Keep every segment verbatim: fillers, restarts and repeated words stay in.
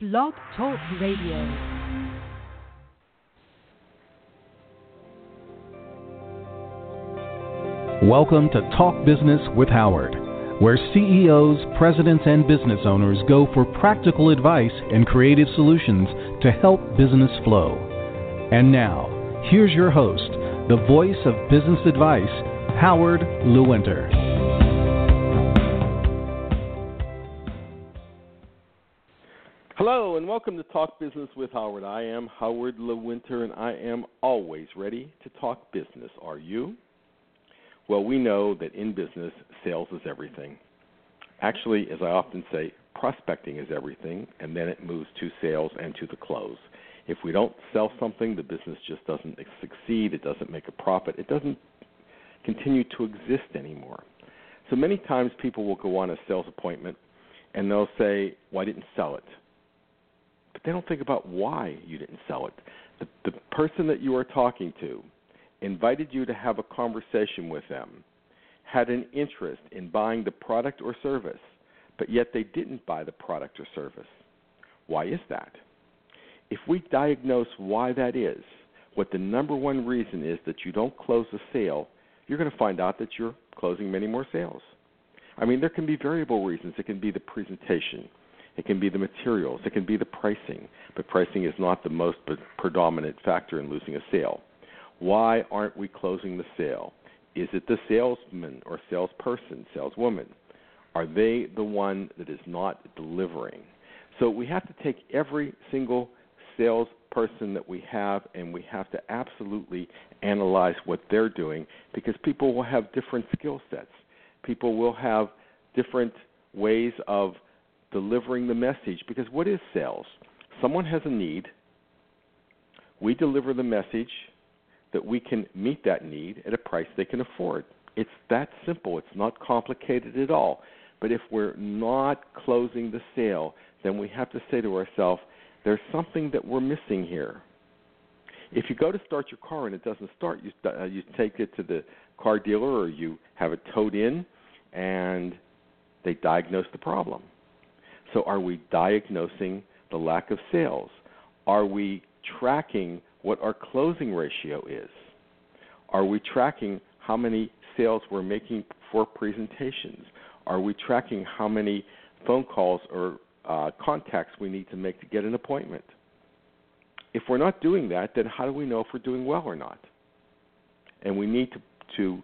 Blog Talk Radio. Welcome to Talk Business with Howard, where C E Os, presidents, and business owners go for practical advice and creative solutions to help business flow. And now, here's your host, the voice of business advice, Howard Lewinter. Hello, and welcome to Talk Business with Howard. I am Howard Lewinter, and I am always ready to talk business. Are you? Well, we know that in business, sales is everything. Actually, as I often say, prospecting is everything, and then it moves to sales and to the close. If we don't sell something, the business just doesn't succeed, it doesn't make a profit, it doesn't continue to exist anymore. So many times people will go on a sales appointment, and they'll say, well, I didn't sell it. But they don't think about why you didn't sell it. The, the person that you are talking to invited you to have a conversation with them, had an interest in buying the product or service, but yet they didn't buy the product or service. Why is that? If we diagnose why that is, what the number one reason is that you don't close a sale, you're going to find out that you're closing many more sales. I mean, there can be variable reasons. It can be the presentation. It can be the materials. It can be the pricing. But pricing is not the most predominant factor in losing a sale. Why aren't we closing the sale? Is it the salesman or salesperson, saleswoman? Are they the one that is not delivering? So we have to take every single salesperson that we have, and we have to absolutely analyze what they're doing, because people will have different skill sets. People will have different ways of delivering the message, because what is sales? Someone has a need. We deliver the message that we can meet that need at a price they can afford. It's that simple. It's not complicated at all. But if we're not closing the sale, then we have to say to ourselves, there's something that we're missing here. If you go to start your car and it doesn't start, you, uh, you take it to the car dealer or you have it towed in and they diagnose the problem. So are we diagnosing the lack of sales? Are we tracking what our closing ratio is? Are we tracking how many sales we're making for presentations? Are we tracking how many phone calls or uh, contacts we need to make to get an appointment? If we're not doing that, then how do we know if we're doing well or not? And we need to, to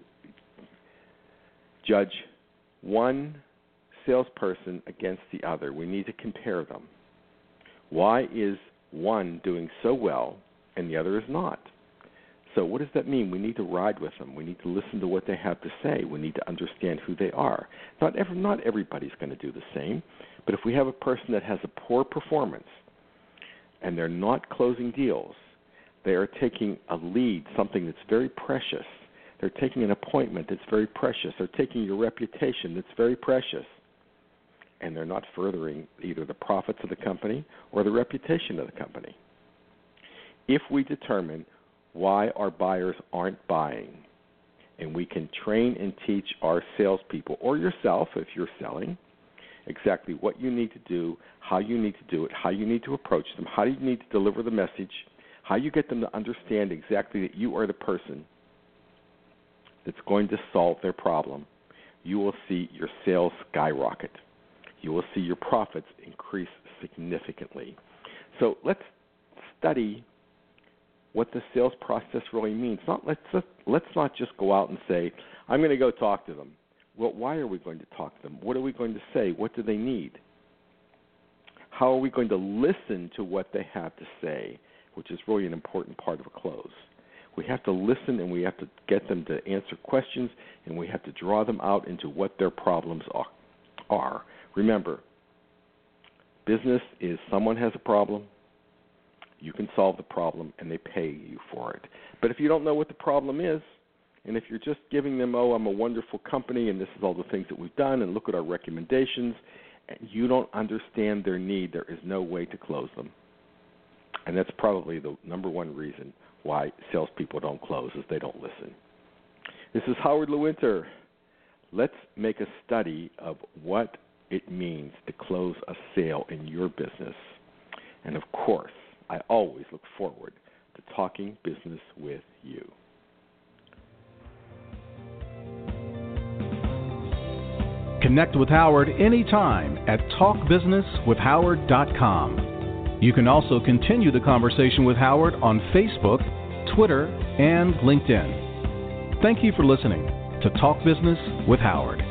judge one salesperson against the other. We need to compare them. Why is one doing so well and the other is not? So what does that mean? We need to ride with them. We need to listen to what they have to say. We need to understand who they are. Not every, not everybody's going to do the same, but if we have a person that has a poor performance and they're not closing deals, they are taking a lead, something that's very precious. They're taking an appointment that's very precious. They're taking your reputation that's very precious, and they're not furthering either the profits of the company or the reputation of the company. If we determine why our buyers aren't buying, and we can train and teach our salespeople, or yourself if you're selling, exactly what you need to do, how you need to do it, how you need to approach them, how you need to deliver the message, how you get them to understand exactly that you are the person that's going to solve their problem, you will see your sales skyrocket. You will see your profits increase significantly. So let's study what the sales process really means. Not, let's, let's not just go out and say, I'm going to go talk to them. Well, why are we going to talk to them? What are we going to say? What do they need? How are we going to listen to what they have to say, which is really an important part of a close. We have to listen, and we have to get them to answer questions, and we have to draw them out into what their problems are. are. Remember, business is someone has a problem, you can solve the problem, and they pay you for it. But if you don't know what the problem is, and if you're just giving them, oh, I'm a wonderful company, and this is all the things that we've done, and look at our recommendations, and you don't understand their need, there is no way to close them. And that's probably the number one reason why salespeople don't close, is they don't listen. This is Howard Lewinter. Let's make a study of what it means to close a sale in your business. And of course, I always look forward to talking business with you. Connect with Howard anytime at talk business with howard dot com. You can also continue the conversation with Howard on Facebook, Twitter, and LinkedIn. Thank you for listening to Talk Business with Howard.